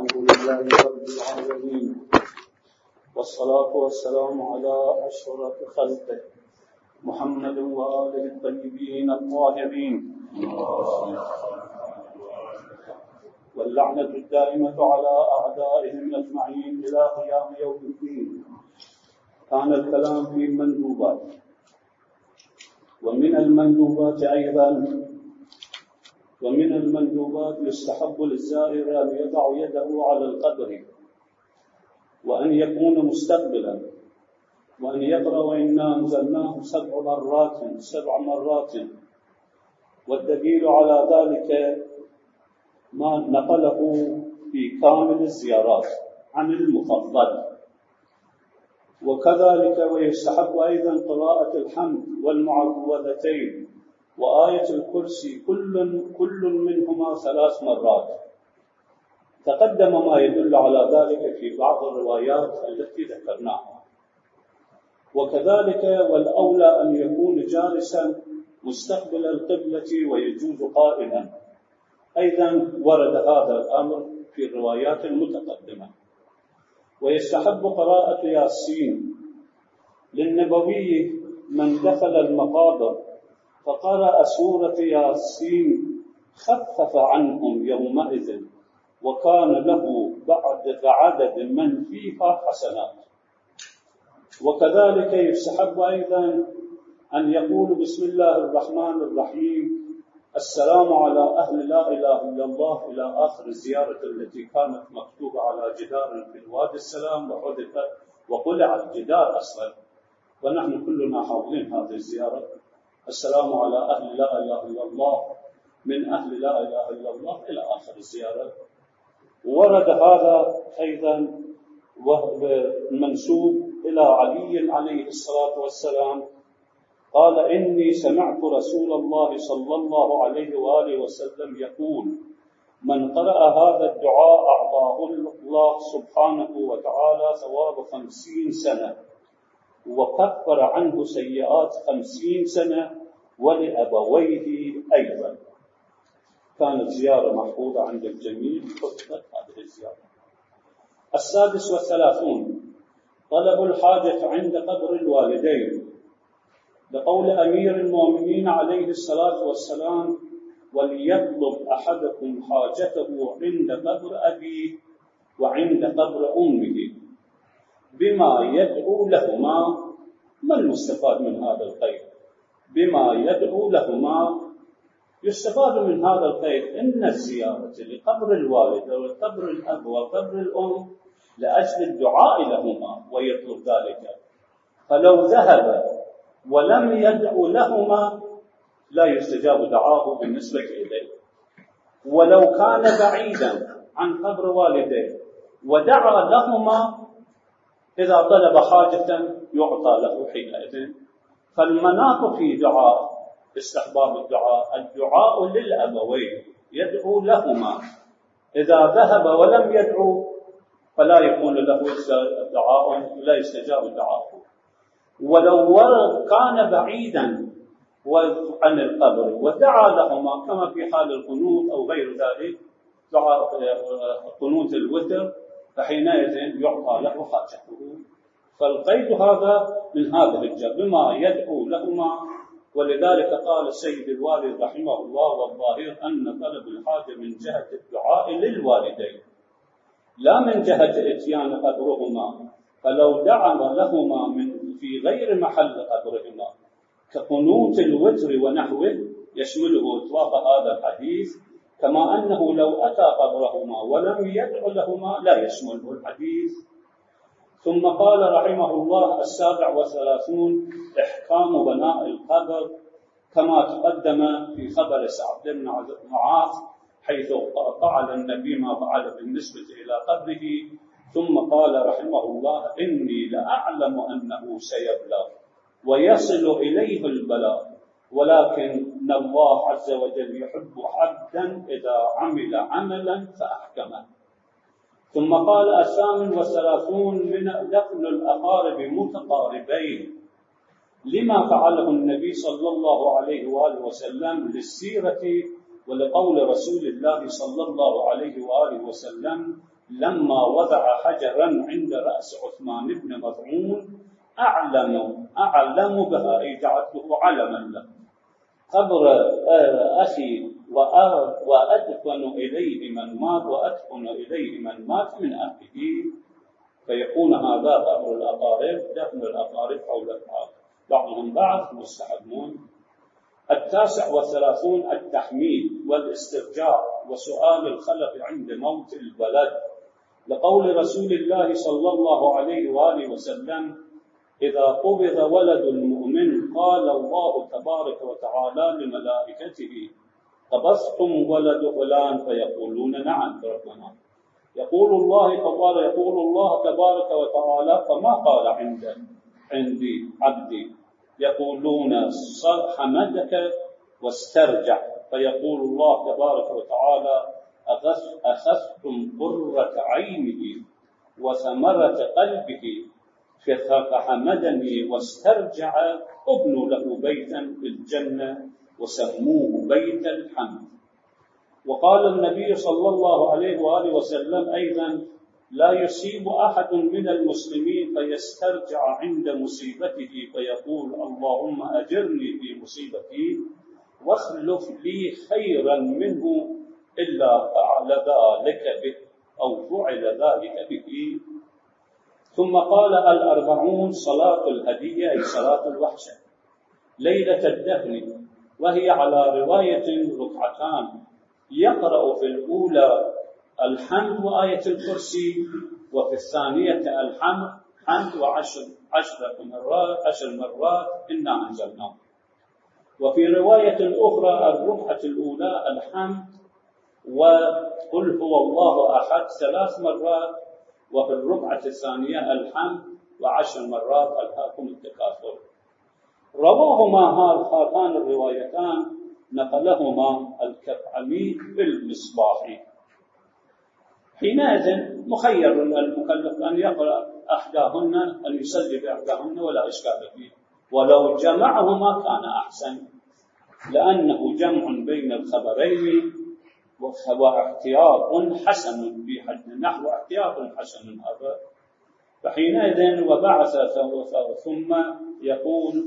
الحمد لله رب العالمين، والصلاة والسلام على أشرف خلقه محمد وآله الطيبين الطاهرين، واللعنة الدائمة على أعدائهم أجمعين إلى قيام يوم الدين. كان الكلام في المندوبات، ومن المندوبات يستحب للزائر أن يضع يده على القبر، وأن يكون مستقبلا، وأن يقرأ وإنا أنزلناه 7 مرات. والدليل على ذلك ما نقله في كامل الزيارات عن المفضل. وكذلك ويستحب أيضا قراءة الحمد والمعوذتين وآية الكرسي كل منهما 3 مرات. تقدم ما يدل على ذلك في بعض الروايات التي ذكرناها. وكذلك والأولى أن يكون جالسا مستقبل القبلة ويجوز قائما. أيضا ورد هذا الأمر في الروايات المتقدمة. ويستحب قراءة ياسين للنبوي من دخل المقابر فقرأ سورة ياسين خفف عنهم يومئذ، وكان له بعد عدد من فيها حسنات. وكذلك يستحب أيضا أن يقول بسم الله الرحمن الرحيم السلام على أهل لا إله إلا الله إلى آخر الزيارة التي كانت مكتوبة على جدار في الوادي السلام وحذفت وقلع الجدار أصلا، ونحن كلنا حاضرين هذه الزيارة. السلام على أهل لا إله إلا الله من أهل لا إله إلا الله إلى آخر الزيارة. ورد هذا أيضا منسوب إلى علي عليه الصلاة والسلام قال إني سمعت رسول الله صلى الله عليه وآله وسلم يقول من قرأ هذا الدعاء أعطاه الله سبحانه وتعالى ثواب 50 سنة وكفر عنه سيئات 50 سنة ولأبويه أيضا. كانت زيارة محفوظة عند الجميع، حفظت هذه الزيارة. 36 طلب الحاجة عند قبر الوالدين، لقول أمير المؤمنين عليه الصلاة والسلام وليطلب أحدكم حاجته عند قبر أبيه وعند قبر أمه بما يدعو لهما. ما المستفاد من هذا القيد؟ بما يدعو لهما. يستفاد من هذا القيد إن الزيارة لقبر الوالد وقبر الأب وقبر الأم لأجل الدعاء لهما ويطلب ذلك، فلو ذهب ولم يدعو لهما لا يستجاب دعاه بالنسبة إليه. ولو كان بعيدا عن قبر والديه ودعا لهما إذا طلب حاجة يعطى له حينئذ. فالمناط في دعاء استحباب الدعاء للأبوين يدعو لهما. إذا ذهب ولم يدعو فلا يكون له دعاء، لا يستجاب دعاءه. ولو كان بعيدا عن القبر ودعا لهما كما في حال القنوت أو غير ذلك، دعاء قنوت الوتر، فحينئذ يعطى له حاجته. فالقيد هذا من هذا الجهة بما يدعو لهما. ولذلك قال السيد الوالد رحمه الله والظاهر أن طلب الحاجة من جهة الدعاء للوالدين لا من جهة إتيان قبرهما. فلو دعا لهما في غير محل قبرهما كقنوت الوتر ونحوه يشمله إطلاق هذا الحديث، كما أنه لو أتى قبرهما ولم يدع لهما لا يشمله الحديث. ثم قال رحمه الله 37 إحكام بناء القبر كما تقدم في خبر سعد بن معاذ حيث فعل النبي ما فعل بالنسبة إلى قبره. ثم قال رحمه الله إني لأعلم أنه سيبلغ ويصل إليه البلاغ، ولكن الله عز وجل يحب عبدا إذا عمل عملا فأحكمه. ثم قال 38 من دفن الأقارب متقاربين لما فعله النبي صلى الله عليه وآله وسلم للسيرة ولقول رسول الله صلى الله عليه وآله وسلم لما وضع حجرا عند رأس عثمان بن مظعون أعلم بها، أي جعلته علما له، قبر أخي وأدفن إليه من مات من أهله، فيكون هذا قبر الأقارب، دفن الأقارب حول بعضهم بعض مستحبون. 39 التحميد والاسترجاع وسؤال الخلق عند موت الولد، لقول رسول الله صلى الله عليه وآله وسلم: إذا قبض ولد المؤمن قال الله تبارك وتعالى لملائكته: قبضتم ولد فلان؟ فيقولون: نعم ربنا. يقول الله تبارك وتعالى: فما قال عندي عبدي؟ يقولون: حمدك واسترجع. فيقول الله تبارك وتعالى: أخذتم قرة عينه وثمرة قلبه فحمدني واسترجع، ابنوا له بيتا في الجنة وسموه بيت الحمد. وقال النبي صلى الله عليه وآله وسلم أيضا: لا يصيب أحد من المسلمين فيسترجع عند مصيبته فيقول: اللهم أجرني في مصيبتي واخلف لي خيرا منه إلا فعل ذلك به أو فعل ذلك به. ثم قال: 40 صلاة الهدية، أي صلاة الوحشة ليلة الدفن، وهي على رواية ركعتان، يقرأ في الأولى الحمد وآية الكرسي، وفي الثانية الحمد عشر مرات إنا أنزلناه. وفي رواية أخرى الركعة الأولى الحمد وقل هو الله أحد 3 مرات، وفي الركعة الثانية الحمد و10 مرات ألهاكم التكاثر. رواهما هاتان الروايتان نقلهما الكفعمي بالمصباح. حينئذ مخير المكلف أن يقرأ أحداهن، أن يصلي بأحداهن ولا إشكال فيه، ولو جمعهما كان أحسن، لأنه جمع بين الخبرين واحتياط حسن في حد نحو احتياط حسن هذا. فحينئذ وبعث ثم يقول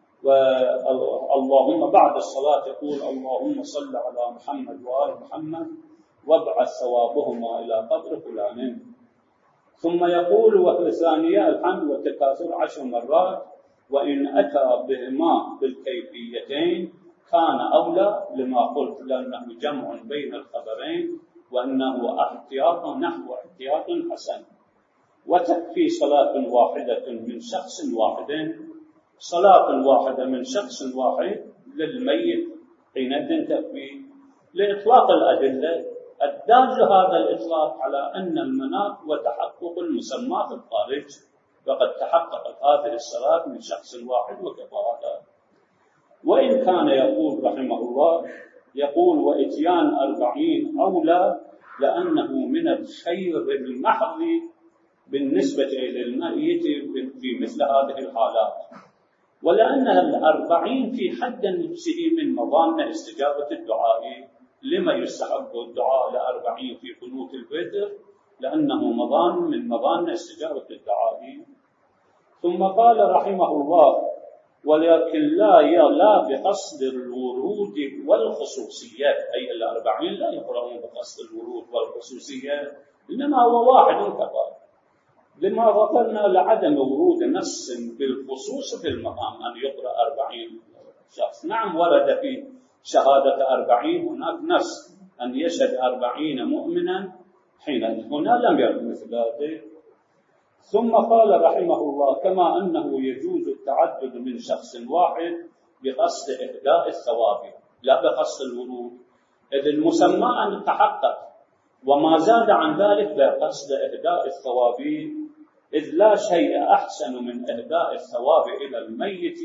اللهم بعد الصلاة يقول: اللهم صل على محمد وآل محمد وابعث ثوابهما إلى قبر فلان. ثم يقول وفي الثانية الحمد والتكاثر 10 مرات، وإن أتى بهما بالكيفيتين كان أولى لما قلت، لأنه جمع بين الخبرين وأنه احتياط نحو احتياط حسن. وتكفي صلاة واحدة من شخص واحد، صلاة واحدة من شخص واحد للميت حينئذ تكفي، لإطلاق الأدلة الدال هذا الإطلاق على أن المناط وتحقق المسمى في الخارج، وقد تحققت هذه الصلاة من شخص واحد وكفاها. وإن كان يقول رحمه الله يقول: وإتيان 40 أولى، لأنه من الخير المحض بالنسبة للميت في مثل هذه الحالات، ولأن 40 في حد نفسه من مظان استجابة الدعاء. لما يستحب الدعاء 40 في قنوت الوتر؟ لأنه مظان من مظان استجابة الدعاء. ثم قال رحمه الله: ولكن لا بقصد الورود والخصوصية، أي 40 لا يقرؤون بقصد الورود والخصوصية، إنما هو واحد كفى، لما ذكرنا لعدم ورود نص بالخصوص في المقام أن يقرأ 40 شخص. نعم ورد في شهادة 40 هناك نص أن يشهد 40 مؤمنا، حين هنا لم يرد مثل ذلك. ثم قال رحمه الله: كما أنه يجوز التعدد من شخص واحد بقصد إهداء الثواب لا بقصد الورود، إذ المسمى أن تحقق، وما زاد عن ذلك بقصد إهداء الثواب، إذ لا شيء أحسن من إهداء الثواب إلى الميت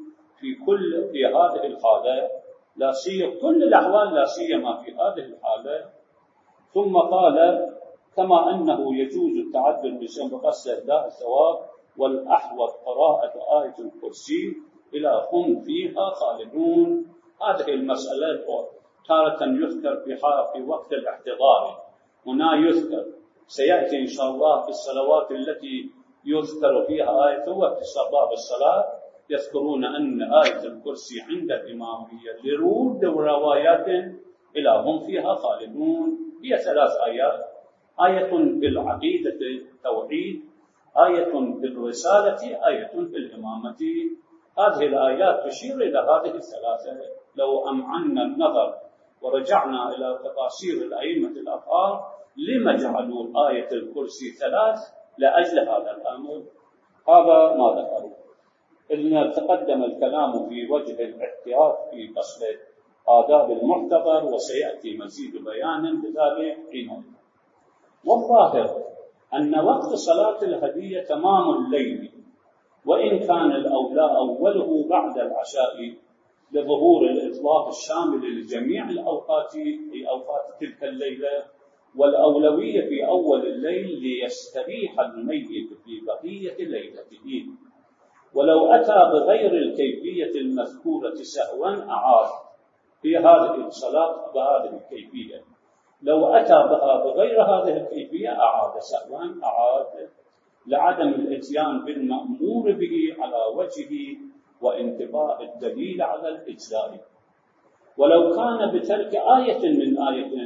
في هذه الحالة، لا سيما كل الأحوال، لا سيما في هذه الحالة. ثم قال: كما أنه يجوز التعدد بقصد إهداء الثواب، والأحوط قراءة آية الكرسي إلى هم فيها خالدون. هذه المسألة تارة يذكر في وقت الاحتضار، هنا يذكر سيأتي إن شاء الله في الصلوات التي يذكر فيها آية وقت باب الصلاة يذكرون أن آية الكرسي عند الإمام هي لرود وروايات إلى هم فيها خالدون. هي 3 آيات: آية في العقيدة التوحيد، آية في الرسالة، آية في الإمامة. هذه الآيات تشير إلى هذه ال3. لو أمعنا النظر ورجعنا إلى تفاسير الأئمة الأطهار لما جعلوا آية الكرسي 3 لأجل هذا الأمر. هذا ما ذكروا. إن تقدم الكلام في وجه الاحتياط في فصل آداب المحتضر، وسيأتي مزيد بيان بذلك حينئذ. والظاهر أن وقت صلاة الهدية تمام الليل، وإن كان الأولى أوله بعد العشاء لظهور الإطلاق الشامل لجميع الأوقات في أوقات تلك الليلة، والأولوية في أول الليل ليستريح الميت في بقية ليلته. ولو أتى بغير الكيفية المذكورة سهوا أعاد في هذه الصلاة بهذه الكيفية. لو أتى بها بغير هذه الكيفية أعاد سهوا أعاد، لعدم الإتيان بالمأمور به على وجهه وانتفاء الدليل على الإجزاء. ولو كان بترك آية من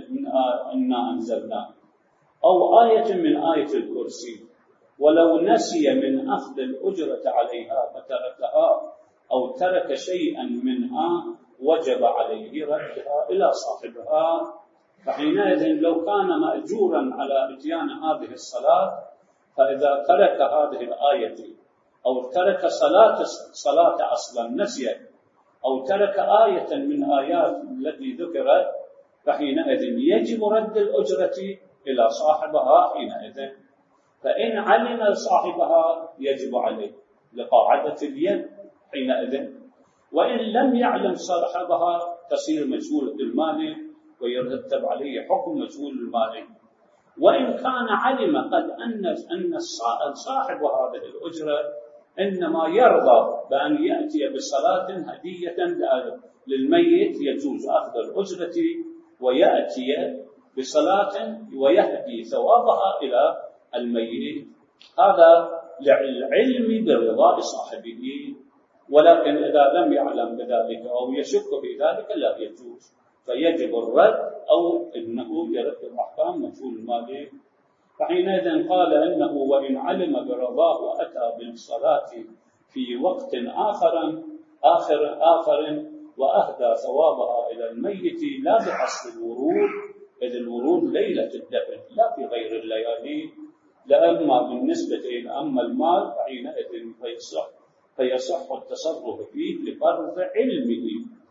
إنا أنزلنا أو آية من آية الكرسي، ولو نسي من أخذ الأجرة عليها فتركها أو ترك شيئا منها وجب عليه ردها إلى صاحبها. فحينئذ لو كان مأجورا على إتيان هذه الصلاة، فإذا ترك هذه الآية أو ترك صلاة أصلا نسي أو ترك آية من آيات التي ذكرت، فحينئذ يجب رد الأجرة إلى صاحبها حينئذ. فإن علم صاحبها يجب عليه لقاعدة اليد حينئذ، وإن لم يعلم صاحبها تصير مجهولة المال ويرتب عليه حكم مجهول المال. وإن كان علم قد أن صاحب هذه الأجرة إنما يرضى بأن يأتي بصلاة هدية للميت، يجوز أخذ الأجرة ويأتي بصلاة ويهدي ثوابها إلى الميت، هذا للعلم برضاء صاحبه. ولكن إذا لم يعلم بذلك أو يشك في ذلك لا يجوز، فيجب الرد أو إنه يرد أحكام مجهول المال. فحينئذ قال إنه وإن علم برضاه وأتى بالصلاة في وقت آخر وأهدى ثوابها إلى الميت لا بحسب الورود، إذ الورود ليلة الدفن لا في غير الليالي. لأما بالنسبة إلى أما المال فحينئذ فيصح التصرف فيه لفرض علمه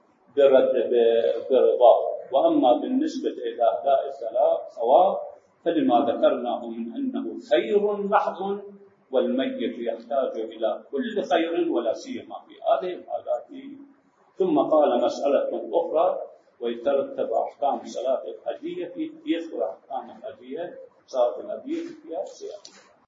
برضاه. وأما بالنسبة إلى أداء الثواب فلما ذكرناه من أنه خير محض، والميت يحتاج إلى كل خير ولا سيما في هذه الحالات. ثم قال مسألة أخرى ويترتب أحكام صلاة الهدية، يذكر أحكام الهدية صلاة الهدية فيها سياق.